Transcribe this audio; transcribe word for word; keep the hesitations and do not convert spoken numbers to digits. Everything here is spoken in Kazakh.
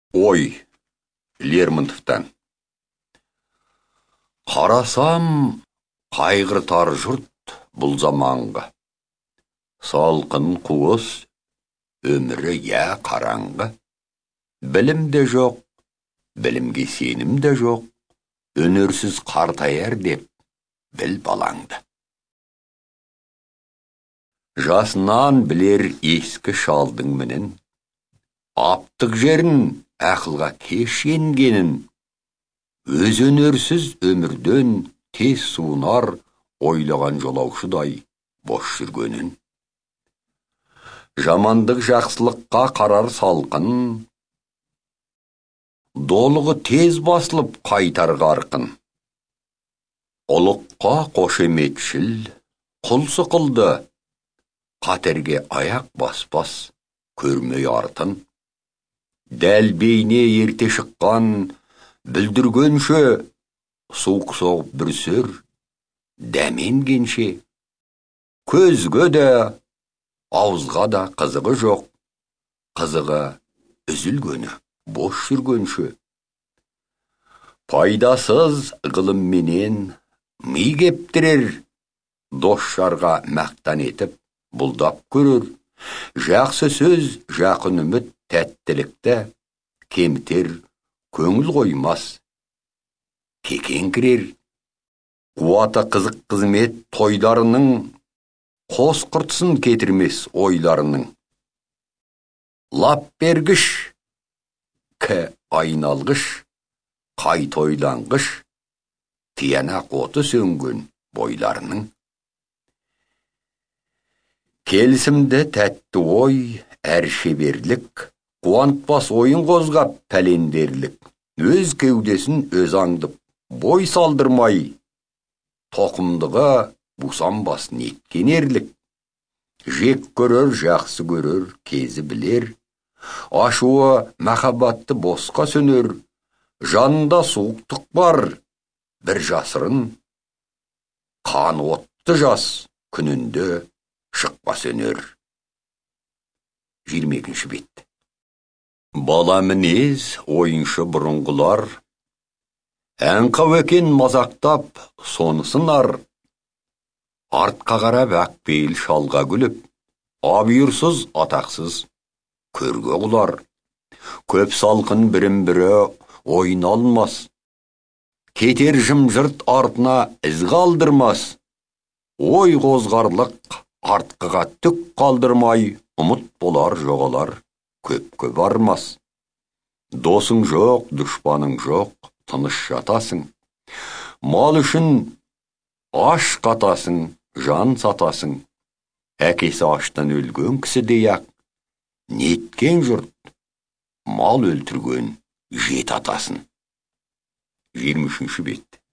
Ой, Лермонтовтан. Қарасам, қайғыртар жұрт бұл заманға. Салқын қуыс, өмірі я қараңғы. Білім де жоқ, білімге сенім де жоқ. Өнерсіз қартаяр деп, біл балаңды. Жасынан білер ескі шалдың мінін, аптық жерін ақылға кеш енгенін, өз өнерсіз өмірден тез суынар ойлаған жолаушыдай бош жүргенін. Жамандық жақсылыққа қарар салқын, долығы тез басылып қайтар қарқын. Ұлыққа қошеметшіл, құл сықылды, қатерге аяқ баспас, көрмей артын. Дәл бейне ерте шыққан, бүлдіргенше, суық соғып бүрсер, дәменгенше. Көзге де, ауызға да қызығы жоқ, қызығы үзілгені бош жүргенше. Пайдасыз ғылымменен ми кептірер, дос-жарға мақтан етіп, бұлдап көрер. Жақсы сөз, жақын үміт, тәттілікті кемтер, көңіл қоймас, кекеңкірер. Қуаты қызық қызмет тойларының, қос құртсын кетірмес ойларының. Лап бергіш, кі айналғыш, қай тойланғыш, тиянақ оты сөнген бойларының. Келісімді тәтті ой, әр шеберлік, қуантпас ойын қозғап пәлендерлік. Өз кеудесін өз аңдып, бой салдырмай, тоқымдығы бусанбас неткен ерлік. Жек көрер, жақсы көрер, кезі білер, ашуы махаббатты босқа сөнер. Жанында суықтық бар, бір жасырын, қан отты жас күнінде шықпас өнер. жиырма екінші бет. Бала мінез, ойыншы бұрынғылар, әңқау екен мазақтап, соны сынар. Артқа қарап әкпейіл шалға күліп, абүйірсіз, атақсыз, көрге құлар. Көп салқын бірін-бірі ойын алмас, кетер жым-жырт артына із қалдырмас. Ой қозғарлық артқыға түк қалдырмай, ұмыт болар жоғалар, көпке бармас. Досың жоқ, дұшпаның жоқ, тыныш жатасың. Мал үшін аш қатасың, жан сатасың. Әкесі аштан өлген кісідей-ақ, неткен жұрт, мал өлтірген жет атасын. жиырма үшінші бет.